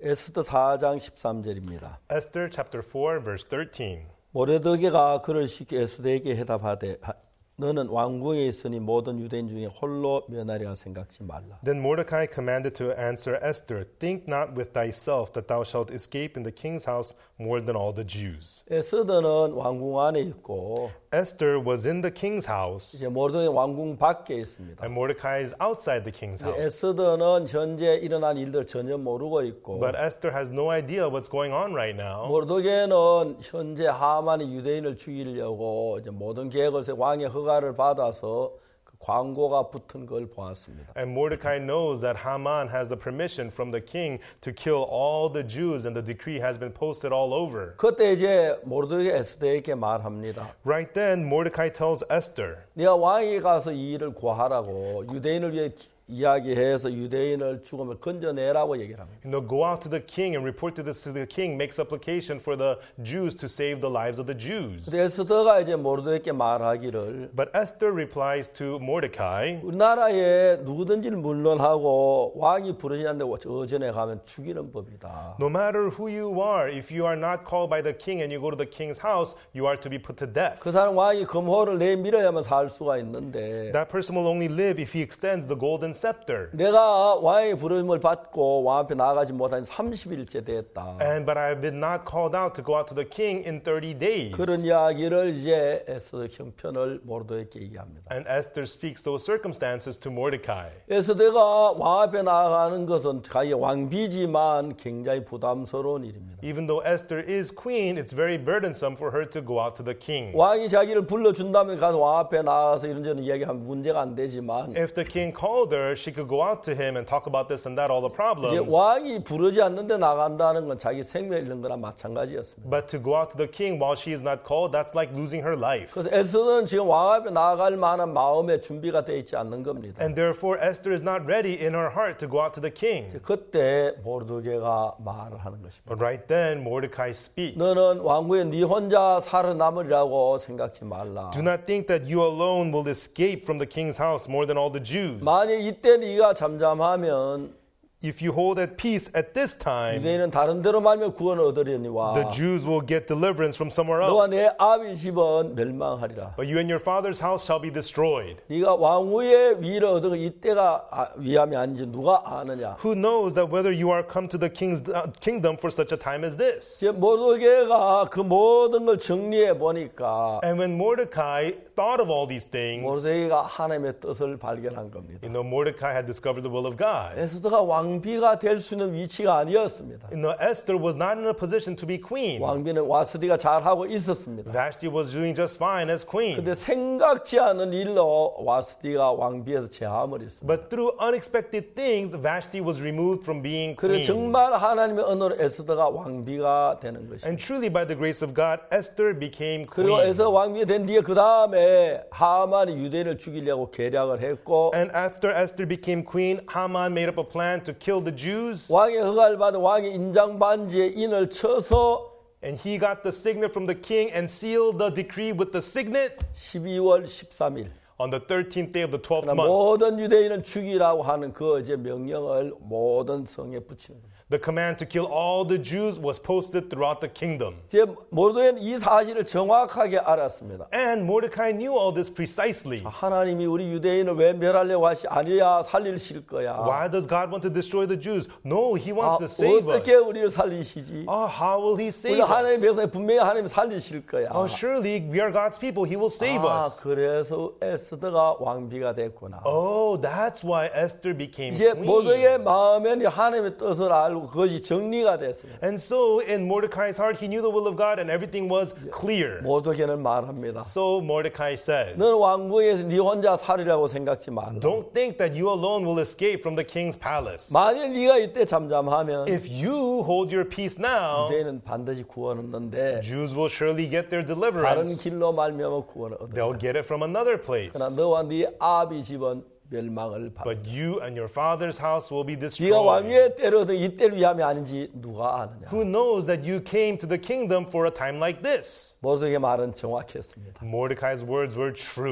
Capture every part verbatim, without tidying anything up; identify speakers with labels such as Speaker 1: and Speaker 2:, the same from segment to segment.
Speaker 1: 에스더 사 장 십삼 절입니다.
Speaker 2: Esther chapter four verse thirteen.
Speaker 1: 모르드게가 그를 시켜 에스더에게 해답하되 너는 왕궁에 있으니 모든 유대인 중에 홀로 면하리라 생각지 말라.
Speaker 2: Then Mordecai commanded to answer Esther, think not with thyself that thou shalt escape in the king's house more than all the Jews.
Speaker 1: 에스더는 왕궁 안에 있고
Speaker 2: Esther was in the king's house
Speaker 1: 이제 모르드게 왕궁 밖에 있습니다.
Speaker 2: and Mordecai is outside the king's house.
Speaker 1: 에스더는 현재 일어난 일들 전혀 모르고 있고
Speaker 2: But Esther has no idea what's going on right now.
Speaker 1: 모르드게는 현재 하만이 유대인을 죽이려고 이제 모든 계획을 세 왕의 허가를 받아서 그 광고가 붙은 걸 보았습니다.
Speaker 2: And Mordecai knows that Haman has the permission from the king to kill all the Jews and the decree has been posted all over.
Speaker 1: 그때 이제 모르드게 에스더에게 말합니다.
Speaker 2: Right then Mordecai tells Esther,
Speaker 1: 네가 왕에게 가서 이 일을 구하라고 유대인을 위해 이야기해서 유대인을 죽음을 건져내라고 얘기를 합니다.
Speaker 2: you know, go out to the king and report to this to the king, make supplication for the Jews to save the lives of the Jews.
Speaker 1: 에스더가 이제 모르드게에게 말하기를
Speaker 2: But Esther replies to Mordecai,
Speaker 1: 우리나라에 누구든지 물론하고 왕이 부르시는데 어전에 가면 죽이는 법이다.
Speaker 2: no matter who you are, if you are not called by the king and you go to the king's house, you are to be put to death.
Speaker 1: 그 사람 왕이 금호를 내밀어야만 살 수가 있는데
Speaker 2: That person will only live if he extends the golden scepter.
Speaker 1: 내가 왕의 부름을 받고 왕 앞에 나가지 못한 삼십 일째 됐다.
Speaker 2: And but I have been not called out to go out to the king in thirty days.
Speaker 1: 그런 이야기를 이제 에스더 형편을 모르드게에게 얘기합니다.
Speaker 2: And Esther speaks those circumstances to Mordecai.
Speaker 1: 에스더가 왕 앞에 나가는 것은 자기 왕비지만 굉장히 부담스러운 일입니다.
Speaker 2: Even though Esther is queen, it's very burdensome for her to go out to the king.
Speaker 1: 왕이 자기를 불러준다면 가서 왕 앞에 나가서 이런저런 이야기하면 문제가 안 되지만
Speaker 2: If the king called her, she could go out to him and talk about this and that, all the
Speaker 1: 이제
Speaker 2: problems.
Speaker 1: 왕이 부르지 않는데 나간다는 건 자기 생명 잃는 거나 마찬가지였습니다.
Speaker 2: But to go out to the king while she is not called, that's like losing her life.
Speaker 1: 그래서 에스더는 지금 왕 앞에 나갈 만한 마음의 준비가 되어 있지 않는 겁니다.
Speaker 2: And therefore, Esther is not ready in her heart to go out to the king.
Speaker 1: 그때 모르드게가 말을 하는 것입니다.
Speaker 2: But right then, Mordecai speaks.
Speaker 1: 너는 왕궁에 네 혼자 살아남으리라고 생각지 말라.
Speaker 2: Do not think that you alone will escape from the king's house more than all the Jews.
Speaker 1: 만일 이때 네가 잠잠하면
Speaker 2: If you hold at peace at this time,
Speaker 1: 유대인은 다른 데로 말면 구원을 얻으려니와
Speaker 2: the Jews will get deliverance from somewhere
Speaker 1: 너와
Speaker 2: else.
Speaker 1: 내 아비 집은 멸망하리라.
Speaker 2: But you and your father's house shall be destroyed.
Speaker 1: 네가 왕후의 위를 얻은 이때가 위함이 아닌지 누가 아느냐.
Speaker 2: Who knows that whether you are come to the king's uh, kingdom for such a time as this?
Speaker 1: 이제 모르드게가 그 모든 걸 정리해 보니까
Speaker 2: And when Mordecai thought of all these things,
Speaker 1: 모르드게가 하나님의 뜻을 발견한 겁니다.
Speaker 2: you know, Mordecai had discovered the will of God.
Speaker 1: 에스더가 왕비가 될 수 있는 위치가 아니었습니다.
Speaker 2: You know, Esther was not in a position to be queen.
Speaker 1: 왕비는 와스디가 잘하고 있었습니다.
Speaker 2: Vashti was doing just fine as queen.
Speaker 1: 근데 생각지 않은 일로 와스디가 왕비에서 제함을 했습니다.
Speaker 2: But through unexpected things, Vashti was removed from being
Speaker 1: 그래
Speaker 2: queen.
Speaker 1: 정말 하나님의 은혜로 에스더가 왕비가 되는 것입니다.
Speaker 2: And truly by the grace of God, Esther became
Speaker 1: 그리고
Speaker 2: queen.
Speaker 1: 에스더 왕비가 된 뒤에 그 다음에 하만이 유대인을 죽이려고 계략을 했고
Speaker 2: And after Esther became queen, Haman made up a plan to kill the Jews.
Speaker 1: 왕의 허가를 받은 왕의 인장 반지에 인을 쳐서
Speaker 2: And he got the signet from the king and sealed the decree with the signet
Speaker 1: 십이월 십삼일
Speaker 2: on the thirteenth day of the twelfth month.
Speaker 1: 모든 유대인은 죽이라고 하는 그 어제 명령을 모든 성에 붙이는 겁니다.
Speaker 2: The command to kill all the Jews was posted throughout the kingdom.
Speaker 1: 이제 모르드게는 이 사실을 정확하게 알았습니다.
Speaker 2: And Mordecai knew all this precisely.
Speaker 1: 하나님이 우리 유대인을 왜 멸하려고 하시 아니야 살리실 거야.
Speaker 2: Why does God want to destroy the Jews? No, he
Speaker 1: 아,
Speaker 2: wants to save
Speaker 1: 어떻게
Speaker 2: us.
Speaker 1: 우리를 살리시지?
Speaker 2: Oh, how will he
Speaker 1: 우리
Speaker 2: save
Speaker 1: 하나님의
Speaker 2: us?
Speaker 1: 백성이 분명히 하나님 살리실 거야.
Speaker 2: Oh, surely we are God's people. He will save
Speaker 1: 아,
Speaker 2: us.
Speaker 1: 그래서 에스더가 왕비가 됐구나.
Speaker 2: Oh, that's why Esther became
Speaker 1: 이제
Speaker 2: queen.
Speaker 1: 모두의 마음에는 하나님의 뜻을 알고 그것이 정리가 됐어요.
Speaker 2: And so in Mordecai's heart, he knew the will of God and everything was clear.
Speaker 1: 모두에게는 말합니다.
Speaker 2: So Mordecai says,
Speaker 1: 너는 왕궁에서 네 혼자 살이라고 생각지 마라.
Speaker 2: don't think that you alone will escape from the king's palace.
Speaker 1: 만일 네가 이때 잠잠하면
Speaker 2: If you hold your peace now,
Speaker 1: 유대인은 반드시 구원 얻는데
Speaker 2: Jews will surely get their
Speaker 1: 다른
Speaker 2: deliverance.
Speaker 1: 길로 말미암아 구원을 얻어.
Speaker 2: They'll get it from another place.
Speaker 1: 그러나 너와 네 아비 집은 멸망을 받아.
Speaker 2: But you and your father's house will be
Speaker 1: 네가
Speaker 2: destroyed.
Speaker 1: 왕위에 때려든 이때를 위함이 아닌지 누가 아느냐.
Speaker 2: Who knows that you came to the kingdom for a time like this?
Speaker 1: 모두에게 말은 정확했습니다.
Speaker 2: Mordecai's words were true.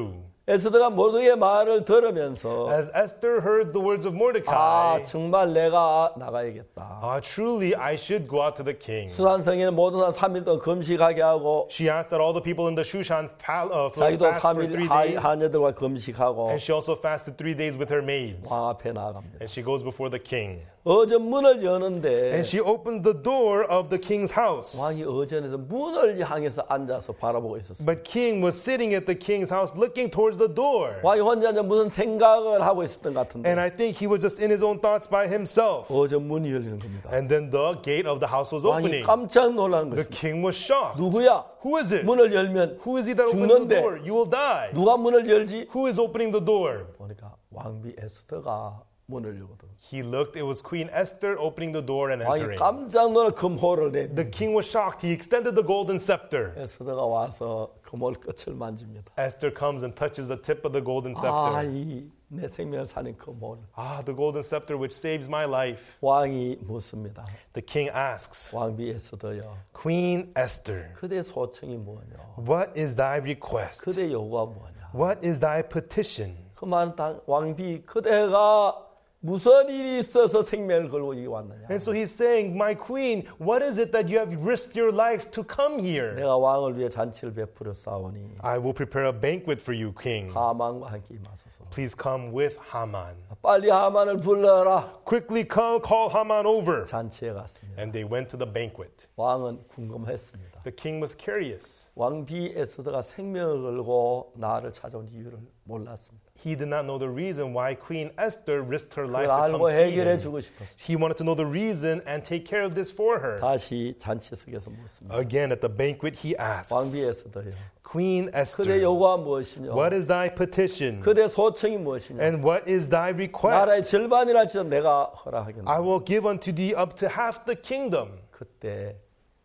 Speaker 1: 에스더가 모르드게의 말을 들으면서
Speaker 2: As Esther heard the words of
Speaker 1: 아
Speaker 2: Mordecai,
Speaker 1: 정말 내가 나가야겠다.
Speaker 2: ah, truly I should go out to the king.
Speaker 1: 수산성에는 모든 사람 삼 일 동안 금식하게 하고
Speaker 2: She asked that all the people in the Shushan pal- uh,
Speaker 1: 자기도
Speaker 2: fast for
Speaker 1: 삼 일
Speaker 2: three
Speaker 1: 하-
Speaker 2: days.
Speaker 1: 하녀들과 금식하고
Speaker 2: And she also fasted three days with her maids.
Speaker 1: 왕 앞에 나아갑니다.
Speaker 2: And she goes before the king.
Speaker 1: 어전 문을 여는데
Speaker 2: And she opens the door of the king's house.
Speaker 1: 왕이 어전에서 문을 향해서 앉아서 바라보고 있었어요.
Speaker 2: But king was sitting at the king's house looking towards the door.
Speaker 1: 왕이 혼자 이제 무슨 생각을 하고 있었던 것 같은데
Speaker 2: And I think he was just in his own thoughts by himself.
Speaker 1: 어전 문이 열리는 겁니다.
Speaker 2: And then the gate of the house was
Speaker 1: 왕이
Speaker 2: opening.
Speaker 1: 깜짝 놀라는
Speaker 2: The
Speaker 1: 것입니다.
Speaker 2: king was shocked.
Speaker 1: 누구야?
Speaker 2: Who is it?
Speaker 1: 문을 열면
Speaker 2: Who is he that opens the
Speaker 1: 죽는데
Speaker 2: door? You will die.
Speaker 1: 누가 문을 열지?
Speaker 2: Who is opening the door?
Speaker 1: 보니까 왕비 에스더가 문을 열거든.
Speaker 2: He looked. It was Queen Esther opening the door and
Speaker 1: 왕이
Speaker 2: entering.
Speaker 1: 깜짝 놀라 금호를 내.
Speaker 2: The king was shocked. He extended the golden scepter.
Speaker 1: 에스더가 와서 금호 끝을 만집니다.
Speaker 2: Esther comes and touches the tip of the golden
Speaker 1: 아,
Speaker 2: scepter.
Speaker 1: 이 내 생명을 사는 금호를.
Speaker 2: Ah, the golden scepter which saves my life.
Speaker 1: 왕이 묻습니다.
Speaker 2: The king asks,
Speaker 1: 왕비 에스더여,
Speaker 2: Queen Esther,
Speaker 1: 그대 소청이 뭐냐?
Speaker 2: what is thy request?
Speaker 1: 그대 요구가 뭐냐?
Speaker 2: What is thy petition?
Speaker 1: 그 말은 당- 왕비 그대가 무슨 일이 있어서 생명을 걸고 여기 왔느냐?
Speaker 2: And so he's saying, my queen, what is it that you have risked your life to come here?
Speaker 1: 내가 왕을 위해 잔치를 베풀어 싸우니
Speaker 2: I will prepare a banquet for you, king.
Speaker 1: 하만과 함께 임하소서.
Speaker 2: Please come with Haman.
Speaker 1: 빨리 하만을 불러라.
Speaker 2: Quickly call, call Haman over.
Speaker 1: 잔치에 갔습니다.
Speaker 2: And they went to the banquet.
Speaker 1: 왕은 궁금했습니다.
Speaker 2: The king was curious.
Speaker 1: 왕비 에스더가 생명을 걸고 나를 찾아온 이유를 몰랐습니다.
Speaker 2: He did not know the reason why Queen Esther risked her life
Speaker 1: 그걸
Speaker 2: to
Speaker 1: 알고
Speaker 2: come see
Speaker 1: 해결해
Speaker 2: him.
Speaker 1: 주고 싶었어요.
Speaker 2: He wanted to know the reason and take care of this for her.
Speaker 1: 다시 잔치석에서 묻습니다.
Speaker 2: Again, at the banquet, he asks,
Speaker 1: 왕비 에스더요.
Speaker 2: Queen
Speaker 1: 그대
Speaker 2: Esther,
Speaker 1: 요구가 무엇이냐?
Speaker 2: what is thy petition?
Speaker 1: 그대 소청이 무엇이냐?
Speaker 2: And what is thy request?
Speaker 1: 나라의 절반이랄지라도 내가 허락하겠노라.
Speaker 2: I will give unto thee up to half the kingdom.
Speaker 1: 그때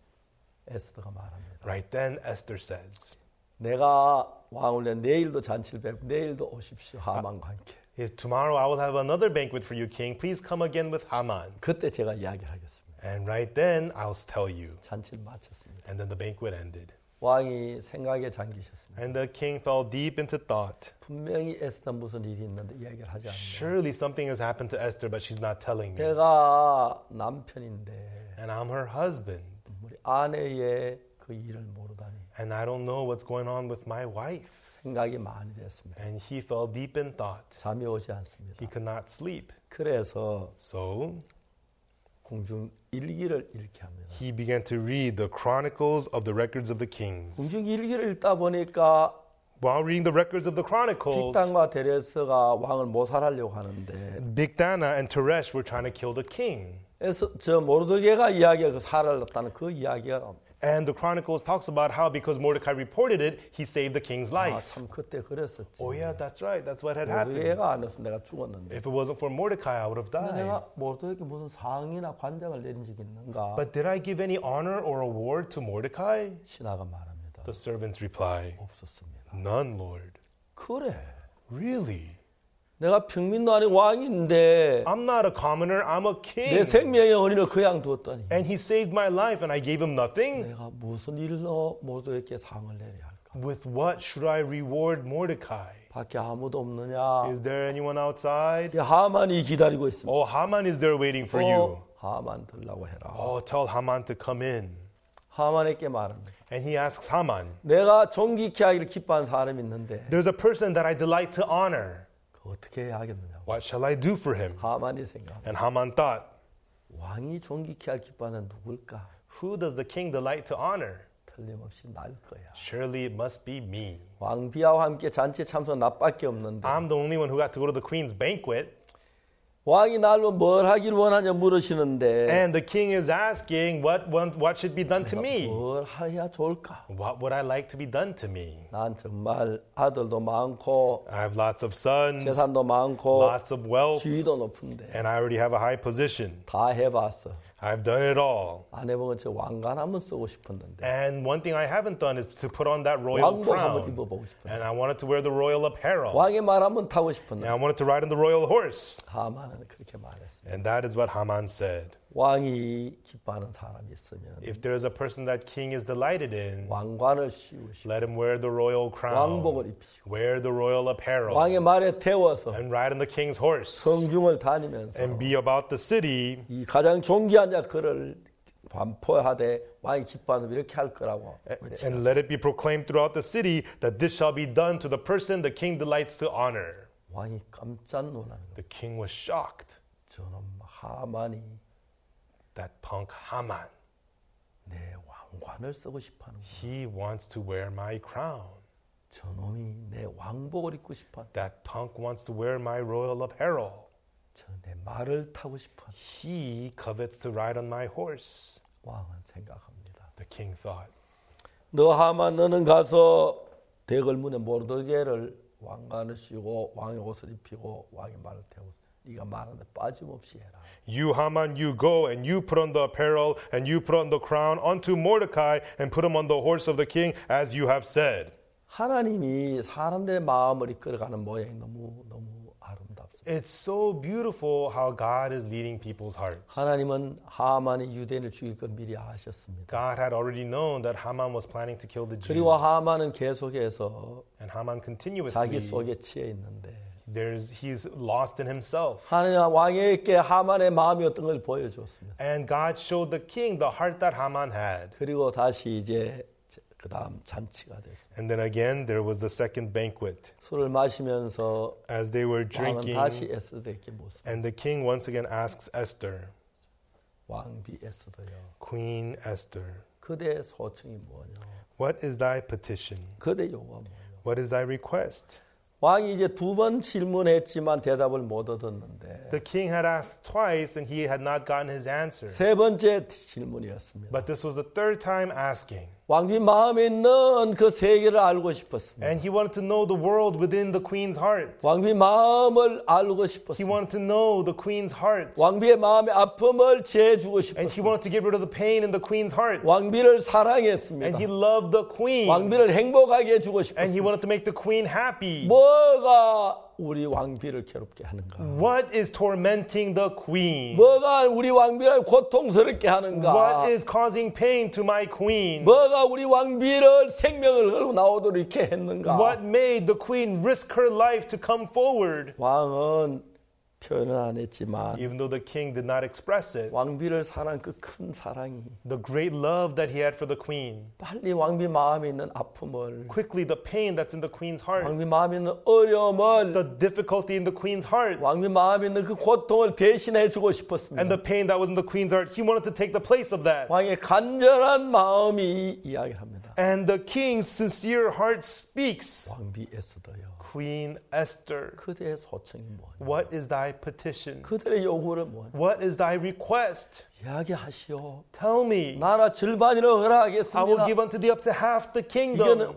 Speaker 1: 에스더가 말합니다.
Speaker 2: Right then, Esther says,
Speaker 1: 내가 왕을 위해 내일도 잔치를 베풀 내일도 오십시오. 하만과 함께.
Speaker 2: if tomorrow I will have another banquet for you, king. Please come again with Haman.
Speaker 1: 그때 제가 이야기를 하겠습니다.
Speaker 2: And right then, I'll tell you.
Speaker 1: 잔치를 마쳤습니다.
Speaker 2: And then the banquet ended.
Speaker 1: 왕이 생각에 잠기셨습니다.
Speaker 2: And the king fell deep into thought.
Speaker 1: 분명히 에스더 무슨 일이 있는데 이야기를 하지 않는다.
Speaker 2: Surely something has happened to Esther, but she's not telling me.
Speaker 1: 내가 남편인데
Speaker 2: And I'm her husband.
Speaker 1: 우리 아내의 그 일을 모르다니
Speaker 2: And I don't know what's going on with my wife.
Speaker 1: 생각이 많이 됐습니다.
Speaker 2: And he fell deep in thought.
Speaker 1: 잠이 오지 않습니다.
Speaker 2: He could not sleep.
Speaker 1: 그래서
Speaker 2: So
Speaker 1: 궁중 일기를 읽게 합니다.
Speaker 2: he began to read the chronicles of the records of the kings.
Speaker 1: 궁중 일기를 읽다 보니까
Speaker 2: While reading the records of the chronicles,
Speaker 1: 빅단과 데레스가 왕을 모살하려고 하는데
Speaker 2: Bigdana and Teresh were trying to kill the king.
Speaker 1: 그래서 저 모르드게가 이야기가 그 살아났다는 그 이야기가 나옵니다.
Speaker 2: And the chronicles talks about how because Mordecai reported it, he saved the king's
Speaker 1: 아,
Speaker 2: life.
Speaker 1: 참 그때 그랬었지.
Speaker 2: Oh yeah, that's right. That's what had happened.
Speaker 1: 모르드게가 안 했으면 내가 죽었는데.
Speaker 2: If it wasn't for Mordecai, I would have
Speaker 1: 근데
Speaker 2: died.
Speaker 1: 내가 모르드게에게 무슨 상이나 관장을 내린 적이 있는가?
Speaker 2: But did I give any honor or award to Mordecai?
Speaker 1: 신하가 말합니다.
Speaker 2: The servants reply,
Speaker 1: 없었습니다.
Speaker 2: none, Lord.
Speaker 1: 그래.
Speaker 2: Really?
Speaker 1: 내가 평민도 아닌 왕인데
Speaker 2: I'm not a commoner, I'm a
Speaker 1: 내
Speaker 2: king.
Speaker 1: 생명의 은혜를 그냥 두었더니
Speaker 2: And he saved my life and I gave him nothing?
Speaker 1: 내가 무슨 일로 모두에게 상을 내려야 할까?
Speaker 2: With what should I reward Mordecai?
Speaker 1: 밖에 아무도 없느냐?
Speaker 2: Is there anyone outside?
Speaker 1: 이 하만이 기다리고 있습니다.
Speaker 2: Oh, Haman is there waiting for you.
Speaker 1: 어, 하만 들라고 해라.
Speaker 2: Oh, tell Haman to come in.
Speaker 1: 하만에게 말합니다.
Speaker 2: And he asks Haman,
Speaker 1: 내가 존귀케 하기를 기뻐하는 사람이 있는데
Speaker 2: there's a person that I delight to honor.
Speaker 1: 그 어떻게 해야 하겠느냐?
Speaker 2: What shall I do for him?
Speaker 1: 하만이 생각합니다.
Speaker 2: And Haman thought,
Speaker 1: 왕이 존귀케 할 기뻐하는 누굴까?
Speaker 2: who does the king delight to honor?
Speaker 1: 틀림없이 날 거야.
Speaker 2: Surely it must be me.
Speaker 1: 왕비와 함께 잔치에 참석 나밖에 없는데
Speaker 2: I'm the only one who got to go to the queen's banquet.
Speaker 1: 왕이 날로 뭘 하길 원하냐 물으시는데
Speaker 2: And the king is asking, what, what, what should be done to me?
Speaker 1: 뭘 해야 좋을까?
Speaker 2: What would I like to be done to me?
Speaker 1: 난 정말 아들도 많고
Speaker 2: I have lots of sons,
Speaker 1: 재산도 많고
Speaker 2: lots of wealth,
Speaker 1: 지위도 높은데
Speaker 2: and I already have a high position.
Speaker 1: 다 해봤어.
Speaker 2: I've done it all.
Speaker 1: 안 해보면 저 왕관 한번 쓰고 싶었는데
Speaker 2: And one thing I haven't done is to put on that royal
Speaker 1: 왕복 한번
Speaker 2: crown.
Speaker 1: 입어보고 싶었는데
Speaker 2: And I wanted to wear the royal apparel.
Speaker 1: 왕의 말 한번 타고
Speaker 2: And
Speaker 1: 싶었는데
Speaker 2: I wanted to ride on the royal horse.
Speaker 1: 하만은 그렇게 말했습니다.
Speaker 2: And that is what Haman said.
Speaker 1: 왕이 기뻐하는 사람이 있으면
Speaker 2: If there is a person that king is delighted in,
Speaker 1: 왕관을 씌우시고
Speaker 2: let him wear the royal
Speaker 1: 왕복을
Speaker 2: crown,
Speaker 1: 입히시고
Speaker 2: wear the royal apparel,
Speaker 1: 왕의 말에 태워서
Speaker 2: and ride on the king's horse,
Speaker 1: 성중을 다니면서
Speaker 2: and be about the city,
Speaker 1: 이 가장 존귀한 자 그를 반포하되 왕이 기뻐하는 이렇게 할 거라고
Speaker 2: and let it be proclaimed throughout the city that this shall be done to the person the king delights to honor.
Speaker 1: 왕이 깜짝 놀라는 거예요.
Speaker 2: The king was shocked.
Speaker 1: 저놈 하만이
Speaker 2: That punk Haman,
Speaker 1: 내 왕관을 쓰고 싶어하는 거예요.
Speaker 2: he wants to wear my crown.
Speaker 1: 저놈이 내 왕복을 입고 싶어.
Speaker 2: That punk wants to wear my royal apparel.
Speaker 1: 저 내 말을 타고 싶어.
Speaker 2: He covets to ride on my horse.
Speaker 1: 왕은 생각합니다.
Speaker 2: The king thought,
Speaker 1: 너 하만 너는 가서 대궐문에 모르드게를 왕관을 씌우고 왕의 옷을 입히고 왕의 말을 태우고 네가 말하는데 빠짐없이 해라.
Speaker 2: You Haman, you go and you put on the apparel and you put on the crown unto Mordecai and put him on the horse of the king as you have said.
Speaker 1: 하나님이 사람들의 마음을 이끌어가는 모양이 너무 너무 아름답습니다.
Speaker 2: It's so beautiful how God is leading people's hearts.
Speaker 1: 하나님은 하만이 유대인을 죽일 걸 미리 아셨습니다.
Speaker 2: God had already known that Haman was planning to kill the Jews.
Speaker 1: 그리고 하만은 계속해서
Speaker 2: And Haman
Speaker 1: 자기
Speaker 2: continuously,
Speaker 1: 속에 치여 있는데
Speaker 2: there's, he's lost in himself.
Speaker 1: 하나님 왕에게 하만의 마음이 어떤 걸 보여주었습니다.
Speaker 2: And God showed the king the heart that Haman had.
Speaker 1: 그리고 다시 이제 그 다음 잔치가 됐습니다.
Speaker 2: And then again, there was the second banquet.
Speaker 1: 술을 마시면서
Speaker 2: As they were
Speaker 1: 왕은
Speaker 2: drinking,
Speaker 1: 다시 에스더에게 묻습니다.
Speaker 2: and the king once again asks Esther,
Speaker 1: 왕비 에스더여,
Speaker 2: Queen Esther,
Speaker 1: 그대의 소청이 뭐냐?
Speaker 2: what is thy petition?
Speaker 1: 그대 요구가 뭐냐?
Speaker 2: What is thy request?
Speaker 1: 왕이 이제 두 번 질문했지만 대답을 못 얻었는데
Speaker 2: The king had asked twice and he had not gotten his answer.
Speaker 1: 세 번째 질문이었습니다.
Speaker 2: But this was the third time asking.
Speaker 1: 왕비 마음에 있는 그 세계를 알고 싶었습니다.
Speaker 2: And he wanted to know the world within the queen's heart.
Speaker 1: 왕비 마음을 알고
Speaker 2: He
Speaker 1: 싶었습니다.
Speaker 2: wanted to know the queen's heart.
Speaker 1: 왕비의 마음의 아픔을 제해주고
Speaker 2: And he
Speaker 1: 싶었습니다.
Speaker 2: wanted to get rid of the pain in the queen's heart.
Speaker 1: 왕비를
Speaker 2: And
Speaker 1: 사랑했습니다.
Speaker 2: he loved the queen.
Speaker 1: 왕비를 행복하게 해주고
Speaker 2: And he
Speaker 1: 싶었습니다.
Speaker 2: wanted to make the queen happy.
Speaker 1: 뭐가 우리 왕비를 괴롭게 하는가?
Speaker 2: What is tormenting the queen?
Speaker 1: 뭐가 우리 왕비를 고통스럽게 하는가?
Speaker 2: What is causing pain to my queen?
Speaker 1: 뭐가 우리 왕비를 생명을 걸고 나오도록 이렇게 했는가?
Speaker 2: What made the queen risk her life to come forward?
Speaker 1: 왕은 표현을 안 했지만
Speaker 2: Even though the king did not express it,
Speaker 1: 왕비를 사랑한 그 큰 사랑이
Speaker 2: the great love that he had for the queen,
Speaker 1: 빨리 왕비 마음에 있는 아픔을,
Speaker 2: quickly the pain that's in the queen's heart,
Speaker 1: 왕비 마음에 있는 어려움을,
Speaker 2: the difficulty in the queen's heart,
Speaker 1: 왕비 마음에 있는 그 고통을 대신해 주고
Speaker 2: and
Speaker 1: 싶었습니다.
Speaker 2: the pain that was in the queen's heart, he wanted to take the place of that.
Speaker 1: 왕의 간절한 마음이 이야기합니다.
Speaker 2: And the king's sincere heart speaks.
Speaker 1: 왕비 에스더여,
Speaker 2: Queen Esther,
Speaker 1: 그대의 소청이 뭐냐?
Speaker 2: what is thy petition?
Speaker 1: 그들의 요구를 뭐냐?
Speaker 2: What is thy request?
Speaker 1: 이야기하시오.
Speaker 2: Tell me.
Speaker 1: 나라 절반이라
Speaker 2: I will
Speaker 1: 허락하겠습니다.
Speaker 2: give unto thee up to half the
Speaker 1: 이거는
Speaker 2: kingdom.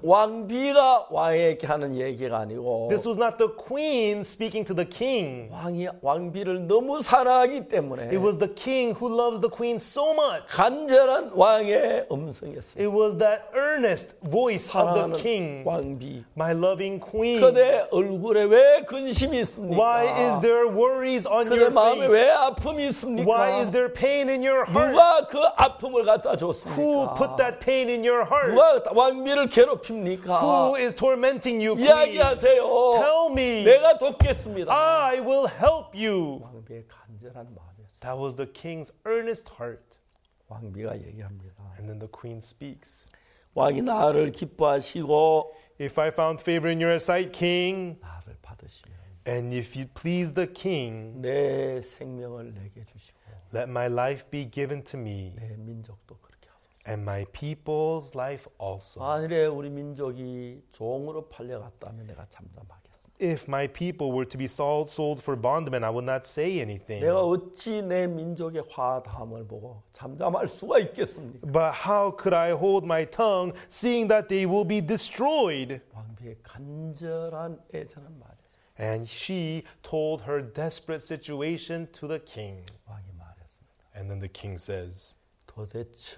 Speaker 1: 왕비가 왕에게 하는 얘기가 아니고
Speaker 2: This was not the queen speaking to the king.
Speaker 1: 왕이 왕비를 너무 사랑하기 때문에
Speaker 2: It was the king who loves the queen so much.
Speaker 1: 간절한 왕의 음성이었습니다.
Speaker 2: It was that earnest voice of the
Speaker 1: 사랑하는
Speaker 2: king.
Speaker 1: 왕비,
Speaker 2: My loving queen.
Speaker 1: 그대 얼굴에 왜 근심이 있습니까?
Speaker 2: Why is there worries on
Speaker 1: 그대
Speaker 2: your
Speaker 1: 마음에
Speaker 2: face?
Speaker 1: 왜 아픔이 있습니까?
Speaker 2: Why is there pain in your heart?
Speaker 1: 누가 그 아픔을 갖다
Speaker 2: Who
Speaker 1: 줬습니까?
Speaker 2: put that pain in your heart?
Speaker 1: 누가 왕비를 괴롭힙니까?
Speaker 2: Who is tormenting you, queen?
Speaker 1: 이야기하세요.
Speaker 2: Tell me.
Speaker 1: 내가 돕겠습니다.
Speaker 2: I will help you.
Speaker 1: 왕비의 간절한 마음이었어요.
Speaker 2: That was the king's earnest heart.
Speaker 1: 왕비가 얘기합니다.
Speaker 2: And then the queen speaks.
Speaker 1: 왕이 나를 기뻐하시고
Speaker 2: If I found favor in your sight, king,
Speaker 1: 나를 받으시면
Speaker 2: and if you please the king,
Speaker 1: 내 생명을 내게 주시고
Speaker 2: let my life be given to me,
Speaker 1: 내 민족도 그렇게 하소서.
Speaker 2: and my people's life also.
Speaker 1: 만일에 우리 민족이 종으로 팔려갔다면 내가 잠잠하겠습니다.
Speaker 2: If my people were to be sold, sold for bondmen, I would not say anything.
Speaker 1: 내가 어찌 내 민족의 화담을 보고 잠잠할 수가 있겠습니까?
Speaker 2: But how could I hold my tongue, seeing that they will be destroyed?
Speaker 1: 왕비의 간절한 애절한 말이었어요.
Speaker 2: And she told her desperate situation to the king.
Speaker 1: 왕이 말했습니다.
Speaker 2: And then the king says,
Speaker 1: 도대체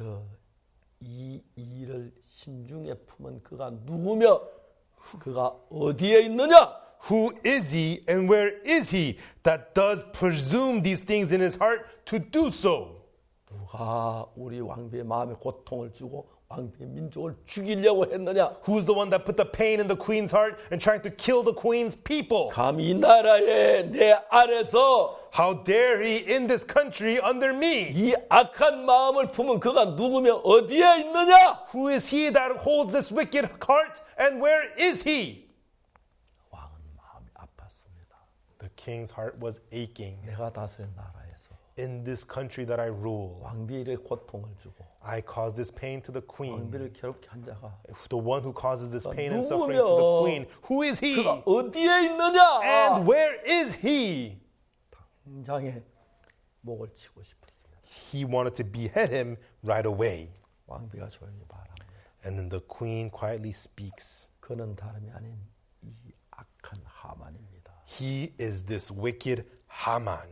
Speaker 1: 이 일을 심중에 품은 그가 누구며 그가 어디에 있느냐?
Speaker 2: who is he and where is he that does presume these things in his heart to do so?
Speaker 1: 누가 우리 왕비의 마음에 고통을 주고 왕비의 민족을 죽이려고 했느냐?
Speaker 2: Who's the one that put the pain in the queen's heart and trying to kill the queen's people?
Speaker 1: 감히 이 나라에 내 아래서
Speaker 2: How dare he in this country under me?
Speaker 1: 이 악한 마음을 품은 그가 누구며 어디에 있느냐?
Speaker 2: Who is he that holds this wicked heart and where is he?
Speaker 1: 왕은 마음이 아팠습니다.
Speaker 2: The king's heart was aching.
Speaker 1: 내가 다스린 나라에서
Speaker 2: In this country that I rule,
Speaker 1: 왕비에게 고통을 주고
Speaker 2: I cause this pain to the queen.
Speaker 1: 왕비를 괴롭게 한 자가
Speaker 2: The one who causes this pain and
Speaker 1: 누구며?
Speaker 2: suffering to the queen. Who is he?
Speaker 1: 그가 어디에 있느냐?
Speaker 2: And where is he?
Speaker 1: 당장에 목을 치고 싶었습니다.
Speaker 2: He wanted to behead him right away.
Speaker 1: 왕비가 조용히 말합니다.
Speaker 2: And then the queen quietly speaks.
Speaker 1: 그는 다름이 아닌 이 악한 하만입니다.
Speaker 2: He is this wicked Haman.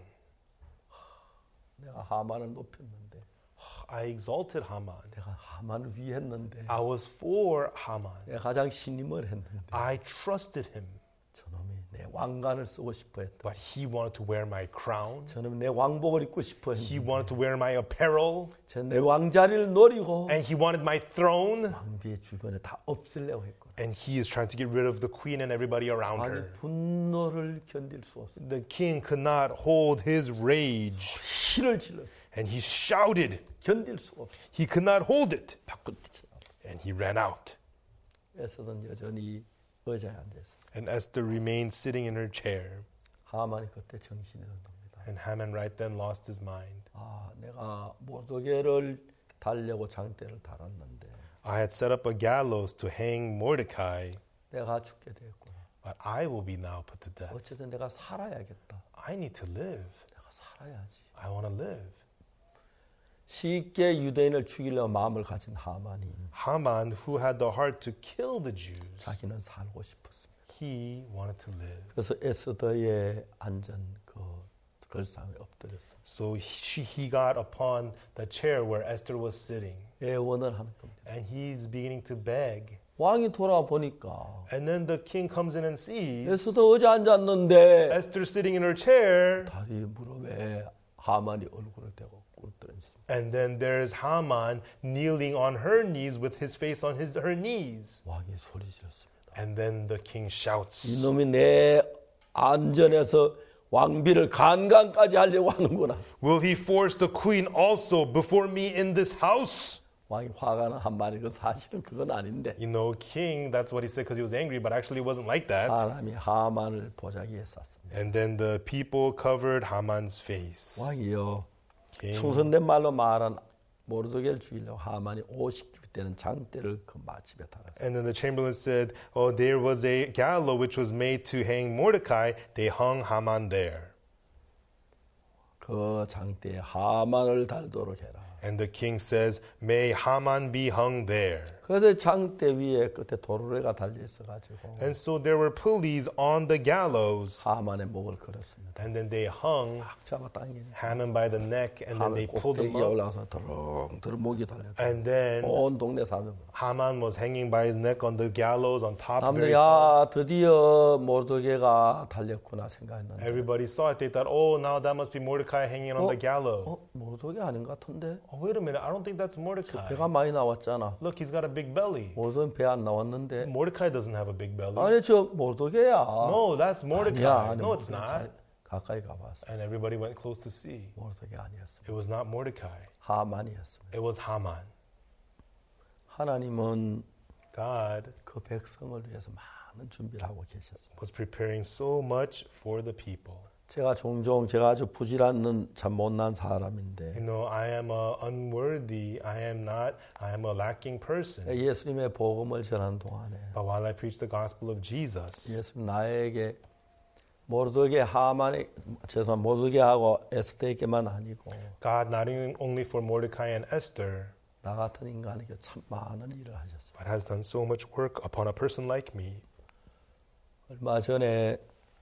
Speaker 1: 내가 하만을 높였는데
Speaker 2: I exalted Haman.
Speaker 1: 내가 하만을 위했는데
Speaker 2: I was for Haman.
Speaker 1: 내가 가장 신임을 했는데
Speaker 2: I trusted him.
Speaker 1: 저놈이 내 왕관을 쓰고 싶어 했다.
Speaker 2: But he wanted to wear my crown.
Speaker 1: 저놈이 내 왕복을 입고 싶어
Speaker 2: He
Speaker 1: 했는데
Speaker 2: wanted to wear my apparel.
Speaker 1: 내 왕자리를 노리고
Speaker 2: And he wanted my throne.
Speaker 1: 왕비의 주변에 다 없애려고 했거든.
Speaker 2: And he is trying to get rid of the queen and everybody around
Speaker 1: 왕이
Speaker 2: her.
Speaker 1: 분노를 견딜 수 없어.
Speaker 2: The king could not hold his rage.
Speaker 1: 시를 질렀어.
Speaker 2: And he shouted.
Speaker 1: 견딜 수 없어.
Speaker 2: He could not hold it.
Speaker 1: 밖으로 뛰쳐나와.
Speaker 2: And he ran out.
Speaker 1: 에서는 여전히 의자에 앉아 있었어.
Speaker 2: And Esther remained sitting in her chair.
Speaker 1: 하만이 그때 정신이 없습니다.
Speaker 2: And Haman right then lost his mind.
Speaker 1: 아, 내가 모르게를 달려고 장대를 달았는데
Speaker 2: I had set up a gallows to hang Mordecai,
Speaker 1: 내가 죽게 되었구나.
Speaker 2: but I will be now put to death.
Speaker 1: 어쨌든 내가 살아야겠다.
Speaker 2: I need to live.
Speaker 1: 내가 살아야지.
Speaker 2: I want to live.
Speaker 1: 쉽게 유대인을 죽이려 마음을 가진 하만이
Speaker 2: Haman, who had the heart to kill the Jews,
Speaker 1: 자기는 살고 싶었습니다.
Speaker 2: he wanted to live.
Speaker 1: 그래서 에스더의 앉은 그 걸상에 엎드렸어.
Speaker 2: So he, he got upon the chair where Esther was sitting.
Speaker 1: 애원을 하는 겁니다.
Speaker 2: And he's beginning to beg.
Speaker 1: 왕이 돌아와 보니까
Speaker 2: And then the king comes in and sees
Speaker 1: 에스더 어제 앉았는데
Speaker 2: Esther sitting in her chair.
Speaker 1: 다리 무릎에 하만이 얼굴을 대고 꿇더랬습니다.
Speaker 2: And then there's Haman kneeling on her knees with his face on his her knees.
Speaker 1: 왕이 소리 지렀습니다.
Speaker 2: And then the king shouts,
Speaker 1: 이놈이 내 안전에서 왕비를 간간까지 하려고 하는구나.
Speaker 2: will he force the queen also before me in this house?
Speaker 1: 왕이 화가 난 한 말이 그 사실은 그건 아닌데
Speaker 2: You know, king, that's what he said because he was angry, but actually it wasn't like that.
Speaker 1: 사람이 하만을 보자기에 쌌습니다.
Speaker 2: And then the people covered Haman's face.
Speaker 1: 왕이요
Speaker 2: King,
Speaker 1: 충성된 말로 말한 모르드게를 죽이려고 하만이 오십 개 되는 장대를 그 마집에 달았어요.
Speaker 2: and then the chamberlain said, oh, there was a gallows which was made to hang Mordecai. They hung Haman there.
Speaker 1: 그 장대에 하만을 달도록 해라.
Speaker 2: And the king says, may Haman be hung there.
Speaker 1: 그래서 장대 위에 끝에 도르래가 달려 있어가지고
Speaker 2: And so there were pulleys on the gallows.
Speaker 1: 하만의 목을 걸었습니다.
Speaker 2: And then they hung
Speaker 1: 막 잡아 당기니
Speaker 2: Haman by the neck, and then they
Speaker 1: 하만
Speaker 2: pulled him
Speaker 1: 꼭대기에
Speaker 2: up.
Speaker 1: 올라가서 드렁드렁 목이 달렸다.
Speaker 2: And then
Speaker 1: 온 동네 사람
Speaker 2: Haman was hanging by his neck on the gallows on top.
Speaker 1: 남들이
Speaker 2: Very tall.
Speaker 1: 아 드디어 모르드게가 달렸구나 생각했는데
Speaker 2: Everybody saw it. They thought, oh, now that must be Mordecai hanging on
Speaker 1: 어?
Speaker 2: the gallows.
Speaker 1: 어? 모르드게 아닌 것 같은데?
Speaker 2: Oh, wait a minute. I don't think that's Mordecai.
Speaker 1: 배가 많이 나왔잖아.
Speaker 2: Look, he's got a big belly.
Speaker 1: 모르드게 배 안 나왔는데
Speaker 2: Mordecai doesn't have a big belly.
Speaker 1: 아니 저 모르드게야.
Speaker 2: No, that's Mordecai.
Speaker 1: 아니야, 아니,
Speaker 2: No, it's
Speaker 1: 모르드게
Speaker 2: not.
Speaker 1: 잘 가까이 가봤어.
Speaker 2: And everybody went close to see.
Speaker 1: 모르드게 아니었습니다.
Speaker 2: It was not Mordecai.
Speaker 1: 하만이었습니다.
Speaker 2: It was Haman.
Speaker 1: 하나님은
Speaker 2: God
Speaker 1: 그 백성을 위해서 많은 준비를 하고 계셨습니다.
Speaker 2: was preparing so much for the people.
Speaker 1: 제가 종종 제가 아주 부질없는 참 못난 사람인데
Speaker 2: You know, I am a unworthy. I am not. I am a lacking person.
Speaker 1: 예수님의 복음을 전하는 동안에
Speaker 2: But while I preach the gospel of Jesus,
Speaker 1: 예수님 나에게 모르드게 하만에 죄송 모르드게하고 에스더에게만 아니고
Speaker 2: God not only for Mordecai and Esther,
Speaker 1: 나 같은 인간에게 참 많은 일을 하셨습니다.
Speaker 2: but has done so much work upon a person like me.
Speaker 1: 얼마 전에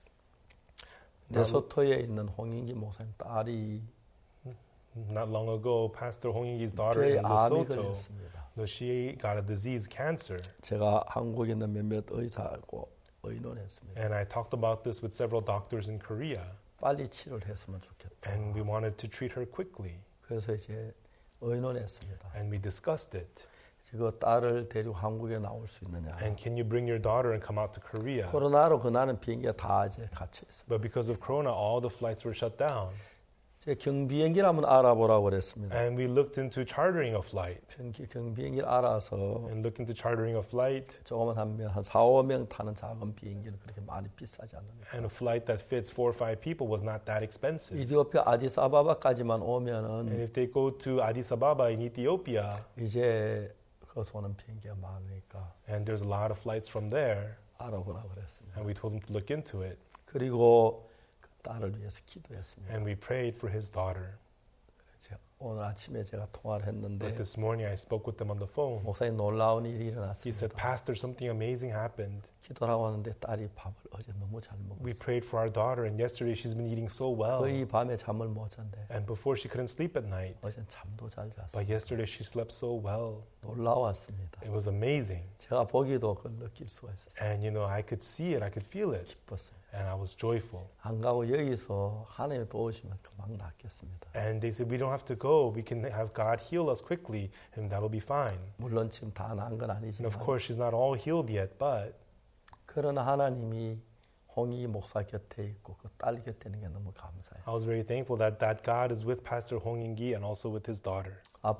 Speaker 1: 레소토에 있는 홍인기 목사님 딸이
Speaker 2: Not long ago, Pastor Hongingi's daughter
Speaker 1: 폐에
Speaker 2: in
Speaker 1: 암이
Speaker 2: Lesotho,
Speaker 1: 걸렸습니다.
Speaker 2: no, she got a disease, cancer.
Speaker 1: 제가 한국에 있는 몇몇 의사하고 의논했습니다.
Speaker 2: And I talked about this with several doctors in Korea.
Speaker 1: 빨리 치료를 했으면 좋겠다.
Speaker 2: And we wanted to treat her quickly.
Speaker 1: 그래서 이제 의논했습니다.
Speaker 2: and we discussed it.
Speaker 1: 그 딸을 데리고 한국에 나올 수 있느냐.
Speaker 2: And can you bring your daughter and come out to Korea?
Speaker 1: 코로나로 그날은 비행기가 다 이제 갇혀 있습니다.
Speaker 2: But because of Corona, all the flights were shut down.
Speaker 1: 제 경비행기를 한번 알아보라고 그랬습니다.
Speaker 2: And we looked into chartering a flight.
Speaker 1: 경기, 경비행기를 알아서
Speaker 2: And looked into chartering a flight.
Speaker 1: 조금만 하면 한 사오 명 타는 작은 비행기는 그렇게 많이 비싸지 않습니다.
Speaker 2: And a flight that fits four or five people was not that expensive.
Speaker 1: 이디오피아 아디스아바바까지만 오면은
Speaker 2: And if they go to Addis Ababa in Ethiopia,
Speaker 1: 이제 거기서 오는 비행기가 많으니까
Speaker 2: and there's a lot of flights from there,
Speaker 1: 알아보라고 그랬습니다.
Speaker 2: and we told him to look into it.
Speaker 1: 그리고 그 딸을 위해서 기도했습니다.
Speaker 2: And we prayed for his daughter.
Speaker 1: 제가 오늘 아침에 제가 통화를 했는데
Speaker 2: But this morning I spoke with them on the phone.
Speaker 1: 목사님 놀라운 일이
Speaker 2: He said,
Speaker 1: 일어났습니다.
Speaker 2: Pastor, something amazing happened.
Speaker 1: 기도하고 왔는데 딸이 밥을 어제 너무 잘
Speaker 2: We
Speaker 1: 먹었어요.
Speaker 2: prayed for our daughter, and yesterday she's been eating so well.
Speaker 1: 거의 밤에 잠을 못 잔대.
Speaker 2: And before she couldn't sleep at night.
Speaker 1: 어제는 잠도 잘 잤어요.
Speaker 2: But yesterday she slept so well.
Speaker 1: 놀라웠습니다.
Speaker 2: It was amazing.
Speaker 1: 제가 보기도 그걸 느낄 수가 있었어요.
Speaker 2: And you know, I could see it, I could feel it.
Speaker 1: 기뻤어요.
Speaker 2: And I was joyful.
Speaker 1: 안 가고 여기서 하나님 도우시면 금방 낫겠습니다.
Speaker 2: And they said, we don't have to go. We can have God heal us quickly, and that'll be fine.
Speaker 1: 물론 지금 다 나은 건
Speaker 2: And
Speaker 1: 아니지만
Speaker 2: of course, she's not all healed yet, but
Speaker 1: 그러나 하나님이 홍익 목사 곁에 있고 그 딸 곁에 있는 게 너무 감사해요.
Speaker 2: I was very thankful that, that God is with Pastor Hong In-gi and also with his daughter.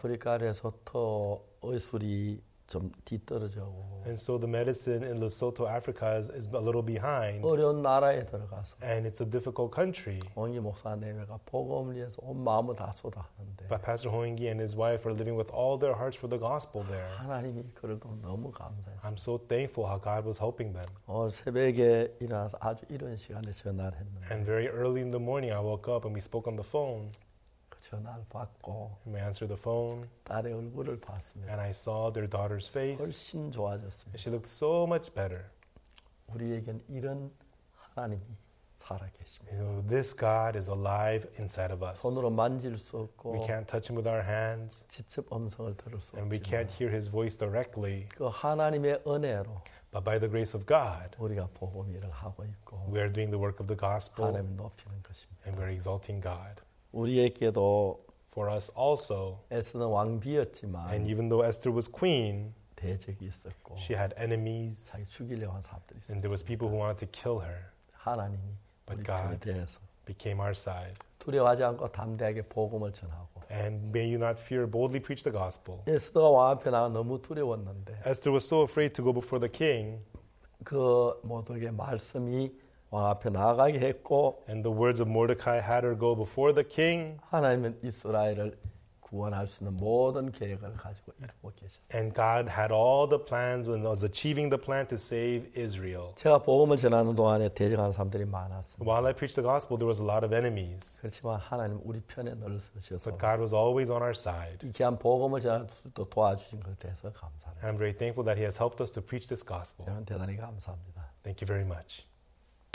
Speaker 1: 아프리카에서부터 의술이 좀 뒤떨어져고
Speaker 2: And so the medicine in Lesotho, Africa is, is a little behind.
Speaker 1: 어려운 나라에 들어가서
Speaker 2: And it's a difficult country.
Speaker 1: 홍익 목사 내외가 복음을 위해서 온 마음을 다 쏟아하는데
Speaker 2: But Pastor Hong In-gi and his wife are living with all their hearts for the gospel there.
Speaker 1: 하나님이 그래도 너무 감사했어요.
Speaker 2: I'm so thankful how God was helping them.
Speaker 1: 오늘 새벽에 일어나서 아주 이른 시간에 전화를 했는데
Speaker 2: And very early in the morning, I woke up and we spoke on the phone.
Speaker 1: 그 전화를 받고
Speaker 2: And we answered the phone,
Speaker 1: 딸의 얼굴을 봤습니다.
Speaker 2: and I saw their daughter's face.
Speaker 1: 훨씬
Speaker 2: And
Speaker 1: 좋아졌습니다.
Speaker 2: she looked so much better.
Speaker 1: 우리에겐 이런 하나님이 살아계십니다.
Speaker 2: You know, this God is alive inside of us.
Speaker 1: 손으로 만질 수
Speaker 2: We
Speaker 1: 없고
Speaker 2: can't touch him with our hands,
Speaker 1: 직접 음성을 들을 수
Speaker 2: and we
Speaker 1: 없지만
Speaker 2: can't hear his voice directly.
Speaker 1: 그 하나님의 은혜로
Speaker 2: But by the grace of God,
Speaker 1: 우리가 복음 일을 하고 있고
Speaker 2: we are doing the work of the gospel,
Speaker 1: 하나님을 높이는 것입니다.
Speaker 2: and we're exalting God.
Speaker 1: 우리에게도
Speaker 2: For us also,
Speaker 1: 에스더는
Speaker 2: and
Speaker 1: 왕비였지만
Speaker 2: even though Esther was queen,
Speaker 1: 대적이 있었고
Speaker 2: she had enemies,
Speaker 1: 자기 죽이려고 한 사람들이
Speaker 2: and there was
Speaker 1: 있었습니다.
Speaker 2: people who wanted to kill her,
Speaker 1: 하나님이
Speaker 2: but
Speaker 1: 우리 편에
Speaker 2: God
Speaker 1: 대해서
Speaker 2: became our side.
Speaker 1: 두려워하지 않고 담대하게 복음을 전하고
Speaker 2: And may you not fear, boldly preach the gospel.
Speaker 1: 에스더가 왕 앞에 나가 너무 두려웠는데
Speaker 2: Esther was so afraid to go before the king,
Speaker 1: 그 모두에게 말씀이 왕 앞에 나가게 했고
Speaker 2: and the words of Mordecai had her go before the king,
Speaker 1: 하나님은 이스라엘을 구원할 수 있는 모든 계획을 가지고 이루고 계셨어요.
Speaker 2: and God had all the plans when was achieving the plan to save Israel.
Speaker 1: 제가 복음을 전하는 동안에 대적하는 사람들이 많았습니다.
Speaker 2: While I preached the gospel, there was a lot of enemies,
Speaker 1: 그렇지만 하나님 우리 편에 늘 서셔서
Speaker 2: but God was always on our side.
Speaker 1: 이 귀한 복음을 전할 수 있도록 도와주신 것에 대해서 감사합니다.
Speaker 2: I'm very thankful that He has helped us to preach this gospel.
Speaker 1: 여러분 대단히 감사합니다.
Speaker 2: Thank you very much.